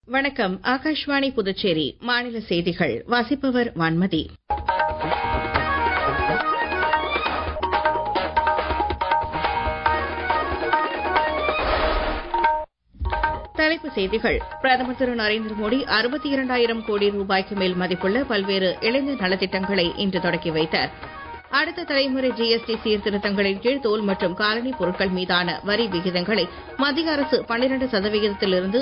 வணக்கம். ஆகாஷ்வாணி புதுச்சேரி மாநில செய்திகள் வாசிப்பவர் வான்மதி. தலைப்புச் செய்திகள். பிரதமர் திரு நரேந்திர மோடி 62,000 கோடி ரூபாய்க்கு மேல் மதிப்புள்ள பல்வேறு இளைஞர் நலத்திட்டங்களை இன்று தொடக்கி வைத்தார். அடுத்த தலைமுறை ஜிஎஸ்டி சீர்திருத்தங்களின் கீழ் தோல் மற்றும் காலணி பொருட்கள் மீதான வரி விகிதங்களை மத்திய அரசு 12%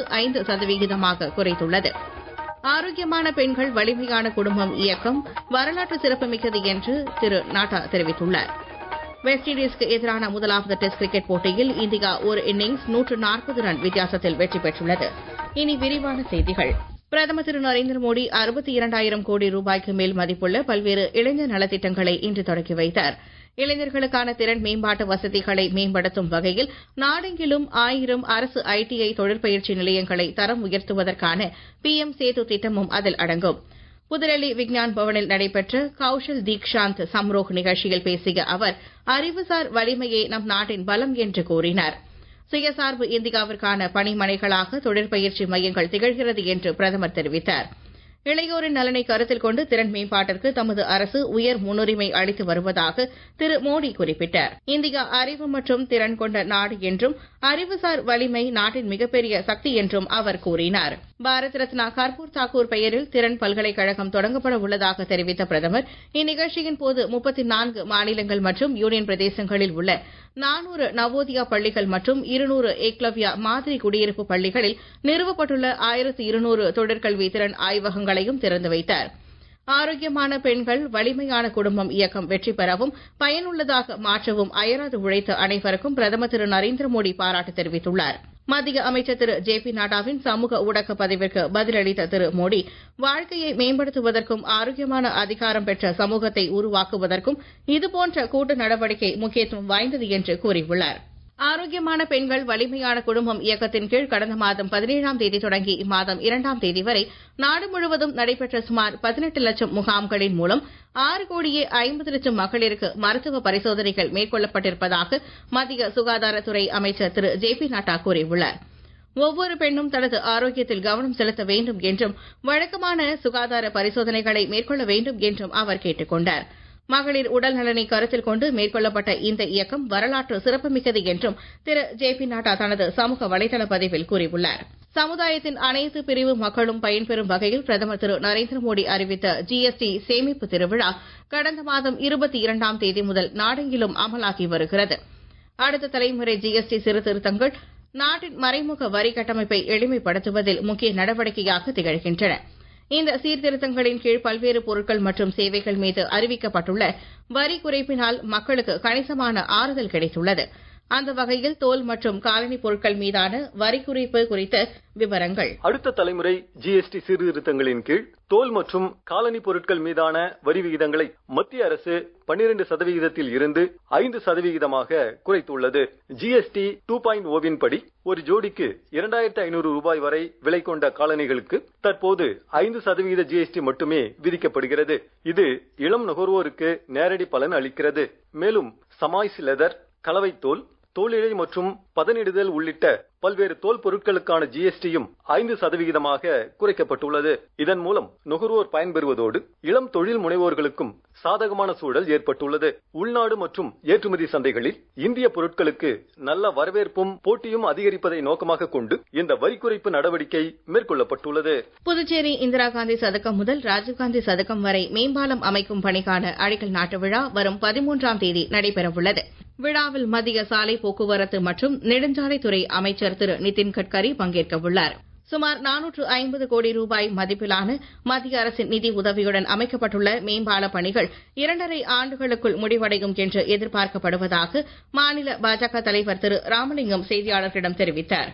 5% குறைத்துள்ளது. ஆரோக்கியமான பெண்கள் வலிமையான குடும்பம் இயக்கம் வரலாற்று சிறப்புமிக்கது என்று திரு நட்டா தெரிவித்துள்ளார். வெஸ்ட் இண்டீஸ்க்கு எதிரான முதலாவது டெஸ்ட் கிரிக்கெட் போட்டியில் இந்தியா ஒரு இன்னிங்ஸ் 140 ரன் வித்தியாசத்தில் வெற்றி பெற்றுள்ளது. இனி விரிவான செய்திகள். பிரதமர் திரு நரேந்திர மோடி 62,000 கோடி ரூபாய்க்கு மேல் மதிப்புள்ள பல்வேறு இளைஞர் நலத்திட்டங்களை இன்று தொடக்கி வைத்தார். இளைஞர்களுக்கான திறன் மேம்பாட்டு வசதிகளை மேம்படுத்தும் வகையில் நாடெங்கிலும் 1000 அரசு ஐடிஐ தொழிற்பயிற்சி நிலையங்களை தரம் உயர்த்துவதற்கான PM சேது திட்டமும் அதில் அடங்கும். புதுடெல்லி விஞ்ஞான் பவனில் நடைபெற்ற கௌஷல் தீக்ஷாந்த் சம்ரோக் நிகழ்ச்சியில் பேசிய அவர் அறிவுசார் வலிமையே நம் நாட்டின் பலம் என்று கூறினார். சுயசார்பு இந்தியாவிற்கான பணிமனைகளாக தொழிற்பயிற்சி மையங்கள் திகழ்கிறது என்று பிரதமர் தெரிவித்தார். இளையோரின் நலனை கருத்தில் கொண்டு திறன் மேம்பாட்டிற்கு தமது அரசு உயர் முன்னுரிமை அளித்து வருவதாக திரு மோடி குறிப்பிட்டார். இந்தியா அறிவு மற்றும் திறன் கொண்ட நாடு என்றும் அறிவுசார் வலிமை நாட்டின் மிகப்பெரிய சக்தி என்றும் அவர் கூறினார். பாரத் ரத்னா கர்பூர் தாக்கூர் பெயரில் திறன் பல்கலைக்கழகம் தொடங்கப்பட உள்ளதாக தெரிவித்த பிரதமர் இந்நிகழ்ச்சியின் போது 34 மாநிலங்கள் மற்றும் யூனியன் பிரதேசங்களில் உள்ள 400 நவோதியா பள்ளிகள் மற்றும் 200 ஏக்லவ்யா மாதிரி குடியிருப்பு பள்ளிகளில் நிறுவப்பட்டுள்ள 1200 தொழிற்கல்வி திறன் ஆய்வகங்களையும் திறந்து வைத்தார். ஆரோக்கியமான பெண்கள் வலிமையான குடும்பம் இயக்கம் வெற்றி பெறவும் பயனுள்ளதாக மாற்றவும் அயராது உழைத்த அனைவருக்கும் பிரதமர் திரு நரேந்திர மோடி பாராட்டு தெரிவித்துள்ளார். மத்திய அமைச்சர் திரு JP நட்டாவின் சமூக ஊடக பதிவிற்கு பதிலளித்த திரு மோடி வாழ்க்கையை மேம்படுத்துவதற்கும் ஆரோக்கியமான அதிகாரம் பெற்ற சமூகத்தை உருவாக்குவதற்கும் இதுபோன்ற கூட்டு நடவடிக்கை முக்கியத்துவம் வாய்ந்தது என்று கூறியுள்ளார். ஆரோக்கியமான பெண்கள் வலிமையான குடும்பம் இயக்கத்தின் கீழ் கடந்த மாதம் 17ஆம் தேதி தொடங்கி இம்மாதம் 2ஆம் தேதி வரை நாடு முழுவதும் நடைபெற்ற சுமார் 18 லட்சம் முகாம்களின் மூலம் 6 கோடியே 50 லட்சம் மகளிருக்கு மருத்துவ பரிசோதனைகள் மேற்கொள்ளப்பட்டிருப்பதாக மத்திய சுகாதாரத்துறை அமைச்சர் திரு JP நட்டா கூறியுள்ளார். ஒவ்வொரு பெண்ணும் தனது ஆரோக்கியத்தில் கவனம் செலுத்த வேண்டும் என்றும் வழக்கமான சுகாதார பரிசோதனைகளை மேற்கொள்ள வேண்டும் என்றும் அவர் கேட்டுக் கொண்டார். மகளிர் உடல் நலனை கருத்தில் கொண்டு மேற்கொள்ளப்பட்ட இந்த இயக்கம் வரலாற்று சிறப்புமிக்கது என்றும் திரு JP நட்டா தனது சமூக வலைதள பதிவில் கூறியுள்ளார். சமுதாயத்தின் அனைத்து பிரிவு மக்களும் பயன்பெறும் வகையில் பிரதமர் திரு நரேந்திர மோடி அறிவித்த GST சேமிப்பு திருவிழா கடந்த மாதம் 22ஆம் தேதி முதல் நாடெங்கிலும் அமலாகி வருகிறது. அடுத்த தலைமுறை GST சீர்திருத்தங்கள் நாட்டின் மறைமுக வரி கட்டமைப்பை எளிமைப்படுத்துவதில் முக்கிய நடவடிக்கையாக திகழ்கின்றன. இந்த சீர்திருத்தங்களின் கீழ் பல்வேறு பொருட்கள் மற்றும் சேவைகள் மீது அறிவிக்கப்பட்டுள்ள வரி குறைப்பினால் மக்களுக்கு கணிசமான ஆறுதல் கிடைத்துள்ளது. அந்த வகையில் தோல் மற்றும் காலணி பொருட்கள் மீதான வரி குறைப்பு குறித்த விவரங்கள். அடுத்த தலைமுறை GST சீர்திருத்தங்களின் கீழ் தோல் மற்றும் காலணி பொருட்கள் மீதான வரி விகிதங்களை மத்திய அரசு 12% இருந்து 5% குறைத்துள்ளது. GST 2.0 படி ஒரு ஜோடிக்கு 2,500 ரூபாய் வரை விலை கொண்ட காலணிகளுக்கு தற்போது 5% GST மட்டுமே விதிக்கப்படுகிறது. இது இளம் நுகர்வோருக்கு நேரடி பலன் அளிக்கிறது. மேலும் சமாய்ஸ் லெதர், கலவை தோல், தோலிழை மற்றும் பதனிடுதல் உள்ளிட்ட பல்வேறு தோல் பொருட்களுக்கான GSTயும் 5% குறைக்கப்பட்டுள்ளது. இதன் மூலம் நுகர்வோர் பயன்பெறுவதோடு இளம் தொழில் முனைவோர்களுக்கும் சாதகமான சூழல் ஏற்பட்டுள்ளது. உள்நாடு மற்றும் ஏற்றுமதி சந்தைகளில் இந்திய பொருட்களுக்கு நல்ல வரவேற்பும் போட்டியும் அதிகரிப்பதை நோக்கமாக கொண்டு இந்த வரி குறைப்பு நடவடிக்கை மேற்கொள்ளப்பட்டுள்ளது. புதுச்சேரி இந்திரா காந்தி சதுக்கம் முதல் ராஜீவ்காந்தி சதுக்கம் வரை மேம்பாலம் அமைக்கும் பணிக்கான அடிக்கல் நாட்டு விழா வரும் 13ஆம் தேதி நடைபெறவுள்ளது. விழாவில் மத்திய சாலை போக்குவரத்து மற்றும் நெடுஞ்சாலைத்துறை அமைச்சர் திரு நிதின் கட்கரி பங்கேற்க உள்ளார். சுமார் 450 கோடி ரூபாய் மதிப்பிலான மத்திய அரசின் நிதி உதவியுடன் அமைக்கப்பட்டுள்ள மேம்பால பணிகள் 2.5 ஆண்டுகளுக்குள் முடிவடையும் என்று எதிர்பார்க்கப்படுவதாக மாநில பாஜக தலைவர் திரு ராமலிங்கம் செய்தியாளர்களிடம் தெரிவித்தார்.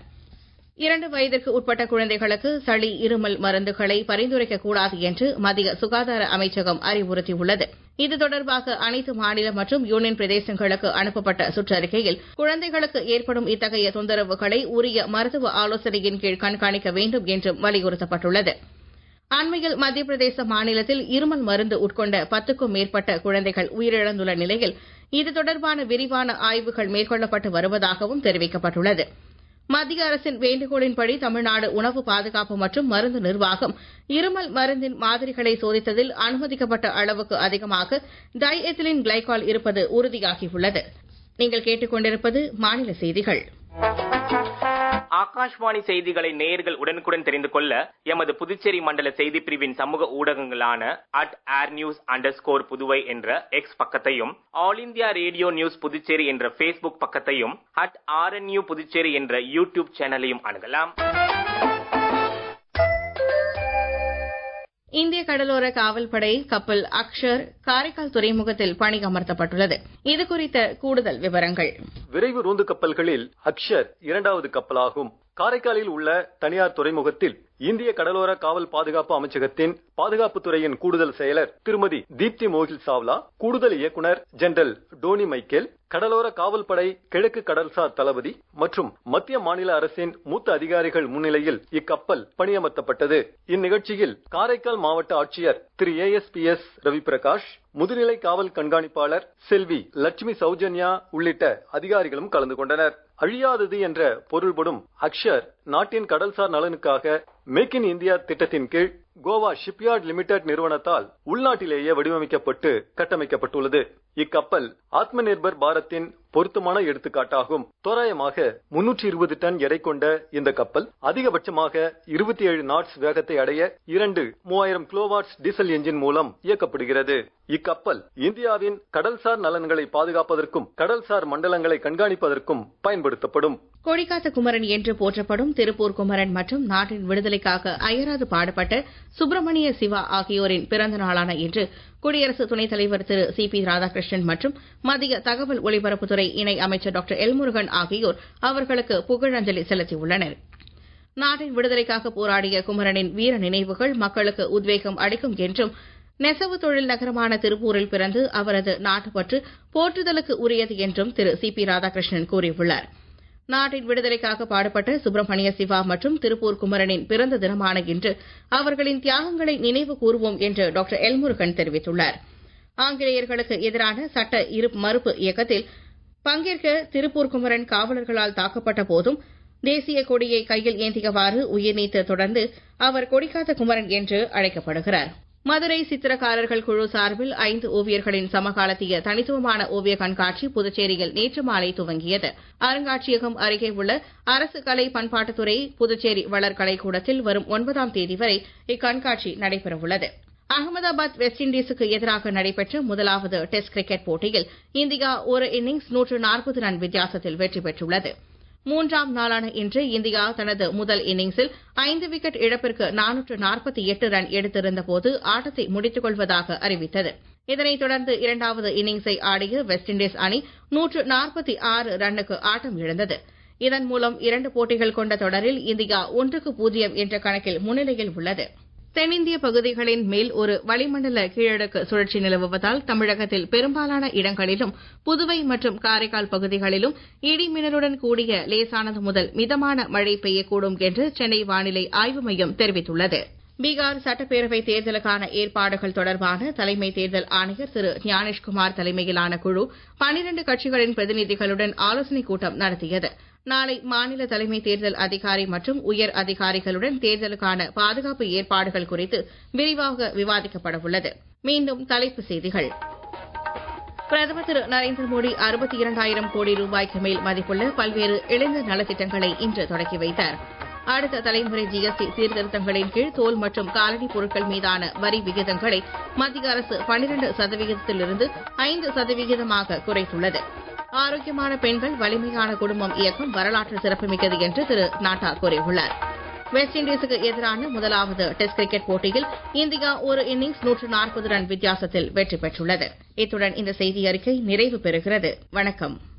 2 வயதிற்கு உட்பட்ட குழந்தைகளுக்கு சளி, இருமல் மருந்துகளை பரிந்துரைக்கக் கூடாது என்று மத்திய சுகாதார அமைச்சகம் அறிவுறுத்தியுள்ளது. இது தொடர்பாக அனைத்து மாநில மற்றும் யூனியன் பிரதேசங்களுக்கு அனுப்பப்பட்ட சுற்றறிக்கையில் குழந்தைகளுக்கு ஏற்படும் இத்தகைய தொந்தரவுகளை உரிய மருத்துவ ஆலோசனையின் கீழ் கண்காணிக்க வேண்டும் என்றும் வலியுறுத்தப்பட்டுள்ளது. அண்மையில் மத்திய பிரதேச மாநிலத்தில் இருமல் மருந்து உட்கொண்ட 10க்கும் மேற்பட்ட குழந்தைகள் உயிரிழந்துள்ள நிலையில் இது தொடர்பான விரிவான ஆய்வுகள் மேற்கொள்ளப்பட்டு வருவதாகவும் தெரிவிக்கப்பட்டுள்ளது. மத்திய அரசின் வேண்டுகோளின்படி தமிழ்நாடு உணவு பாதுகாப்பு மற்றும் மருந்து நிர்வாகம் இருமல் மருந்தின் மாதிரிகளை சோதித்ததில் அனுமதிக்கப்பட்ட அளவுக்கு அதிகமாக டைஎத்திலின் கிளைகால் இருப்பது உறுதியாகியுள்ளது. நீங்கள் கேட்டுக்கொண்டிருப்பது மாநில செய்திகள். ஆகாஷ்வாணி செய்திகளை நேயர்கள் உடனுக்குடன் தெரிந்து கொள்ள எமது புதுச்சேரி மண்டல செய்திப் பிரிவின் சமூக ஊடகங்களான @airnews_புதுவை என்ற எக்ஸ் பக்கத்தையும், All India Radio News Puducherry என்ற Facebook பக்கத்தையும், @RNU புதுச்சேரி என்ற யூடியூப் சேனலையும் அணுகலாம். இந்திய கடலோர காவல்படை கப்பல் அக்ஷர் காரைக்கால் துறைமுகத்தில் பணி அமர்த்தப்பட்டுள்ளது. இது குறித்த கூடுதல் விவரங்கள். விரைவு ரோந்து கப்பல்களில் அக்ஷர் இரண்டாவது கப்பலாகும். காரைக்காலில் உள்ள தனியார் துறைமுகத்தில் இந்திய கடலோர காவல் பாதுகாப்பு அமைச்சகத்தின் பாதுகாப்புத் துறையின் கூடுதல் செயலர் திருமதி தீப்தி மோகில் சாவ்லா, கூடுதல் இயக்குனர் ஜெனரல் டோனி மைக்கேல், கடலோர காவல்படை கிழக்கு கடல்சார் தளபதி மற்றும் மத்திய மாநில அரசின் மூத்த அதிகாரிகள் முன்னிலையில் இக்கப்பல் பணியமர்த்தப்பட்டது. இந்நிகழ்ச்சியில் காரைக்கால் மாவட்ட ஆட்சியர் திரு ASPS ரவிபிரகாஷ், முதுநிலை காவல் கண்காணிப்பாளர் செல்வி லட்சுமி சௌஜன்யா உள்ளிட்ட அதிகாரிகளும் கலந்து கொண்டனர். அழியாதது என்ற பொருள்படும் அக்ஷர் நாட்டின் கடல்சார் நலனுக்காக மேக் இன் இந்தியா திட்டத்தின் கீழ் கோவா ஷிப்யார்ட் லிமிடெட் நிறுவனத்தால் உள்நாட்டிலேயே வடிவமைக்கப்பட்டு கட்டமைக்கப்பட்டுள்ளது. இக்கப்பல் ஆத்ம நிர்பர் பாரத்தின் பொருத்தமான எடுத்துக்காட்டாகும். தோராயமாக 320 டன் எடை கொண்ட இந்த கப்பல் அதிகபட்சமாக 27 நாட்ஸ் வேகத்தை அடைய 3000 கிலோவாட்ஸ் டீசல் என்ஜின் மூலம் இயக்கப்படுகிறது. இக்கப்பல் இந்தியாவின் கடல்சார் நலன்களை பாதுகாப்பதற்கும் கடல்சார் மண்டலங்களை கண்காணிப்பதற்கும் பயன்படுத்தப்படும். கொடிக்காத்த குமரன் என்று போற்றப்படும் திருப்பூர் குமரன் மற்றும் நாட்டின் விடுதலைக்காக அயராது பாடுபட்ட சுப்பிரமணிய சிவா ஆகியோரின் பிறந்த நாளான இன்று குடியரசு துணைத் தலைவர் திரு CP ராதாகிருஷ்ணன் மற்றும் மத்திய தகவல் ஒலிபரப்புத்துறை இணை அமைச்சர் டாக்டர் எல்முருகன் ஆகியோர் அவர்களுக்கு புகழஞ்சலி செலுத்தியுள்ளனர். நாட்டின் விடுதலைக்காக போராடிய குமரனின் வீர நினைவுகள் மக்களுக்கு உத்வேகம் அளிக்கும் என்றும், நெசவு தொழில் நகரமான திருப்பூரில் பிறந்து அவரது நாட்டுப்பற்று போற்றுதலுக்கு உரியது என்றும் திரு CP ராதாகிருஷ்ணன் கூறியுள்ளார். நாட்டின் விடுதலைக்காக பாடுபட்ட சுப்பிரமணிய சிவா மற்றும் திருப்பூர் குமரனின் பிறந்த தினமான இன்று அவர்களின் தியாகங்களை நினைவு கூறுவோம் என்று டாக்டர் எல்முருகன் தெரிவித்துள்ளார். ஆங்கிலேயர்களுக்கு எதிரான சட்ட மறுப்பு இயக்கத்தில் பங்கேற்க திருப்பூர் குமரன் காவலர்களால் தாக்கப்பட்ட போதும் தேசிய கொடியை கையில் ஏந்தியவாறு உயிர் நீத்த தொடர்ந்து அவர் கொடிக்காத்த குமரன் என்று அழைக்கப்படுகிறார். மதுரை சித்திரக்காரர்கள் குழு சார்பில் 5 ஓவியர்களின் சமகாலத்திய தனித்துவமான ஓவிய கண்காட்சி புதுச்சேரியில் நேற்று மாலை துவங்கியது. அருங்காட்சியகம் அருகே உள்ள அரசு கலை பண்பாட்டுத்துறை புதுச்சேரி வளர் கலைக்கூடத்தில் வரும் 9ஆம் தேதி வரை இக்கண்காட்சி நடைபெறவுள்ளது. அகமதாபாத் வெஸ்ட் இண்டீஸுக்கு எதிராக நடைபெற்ற முதலாவது டெஸ்ட் கிரிக்கெட் போட்டியில் இந்தியா ஒரு இன்னிங்ஸ் 140 ரன் வித்தியாசத்தில் வெற்றி பெற்றுள்ளது. 3ஆம் நாளான இன்று இந்தியா தனது முதல் இன்னிங்ஸில் 5 விக்கெட் இழப்பிற்கு 448 ரன் எடுத்திருந்த போது ஆட்டத்தை முடித்துக் கொள்வதாக அறிவித்தது. இதனைத் தொடர்ந்து 2வது இன்னிங்ஸை ஆடிய வெஸ்ட் இண்டீஸ் அணி 146 ரன்னுக்கு ஆட்டம் இழந்தது. இதன் மூலம் 2 போட்டிகள் கொண்ட தொடரில் இந்தியா 1-0 என்ற கணக்கில் முன்னிலையில் உள்ளது. தென்னிந்திய பகுதிகளின் மேல் ஒரு வளிமண்டல கீழடுக்கு சுழற்சி நிலவுவதால் தமிழகத்தில் பெரும்பாலான இடங்களிலும் புதுவை மற்றும் காரைக்கால் பகுதிகளிலும் இடி மின்னலுடன் கூடிய லேசானது முதல் மிதமான மழை பெய்யக்கூடும் என்று சென்னை வானிலை ஆய்வு மையம் தெரிவித்துள்ளது. பீகார் சட்டப்பேரவை தேர்தலுக்கான ஏற்பாடுகள் தொடர்பான தலைமை தேர்தல் ஆணையர் திரு ஞானேஷ்குமார் தலைமையிலான குழு 12 கட்சிகளின் பிரதிநிதிகளுடன் ஆலோசனைக் கூட்டம் நடத்தியது. நாளை மாநில தலைமை தேர்தல் அதிகாரி மற்றும் உயர் அதிகாரிகளுடன் தேர்தலுக்கான பாதுகாப்பு ஏற்பாடுகள் குறித்து விரிவாக விவாதிக்கப்பட உள்ளது. மீண்டும் தலைப்புச் செய்திகள். பிரதமர் திரு நரேந்திர மோடி 62,000 கோடி ரூபாய்க்கு மேல் மதிப்புள்ள பல்வேறு இளைஞர் நலத்திட்டங்களை இன்று தொடக்கி வைத்தார். அடுத்த தலைமுறை GST சீர்திருத்தங்களின் கீழ் தோல் மற்றும் காலணி பொருட்கள் மீதான வரி விகிதங்களை மத்திய அரசு 12% 5% குறைத்துள்ளது. ஆரோக்கியமான பெண்கள் வலிமையான குடும்பம் இயக்கம் வரலாற்று சிறப்புமிக்கது என்று திரு நட்டா கூறியுள்ளார். வெஸ்ட் இண்டீஸுக்கு எதிரான முதலாவது டெஸ்ட் கிரிக்கெட் போட்டியில் இந்தியா ஒரு இன்னிங்ஸ் 140 ரன் வித்தியாசத்தில் வெற்றி பெற்றுள்ளது. இத்துடன் இந்த செய்தி அறிக்கை நிறைவு பெறுகிறது. வணக்கம்.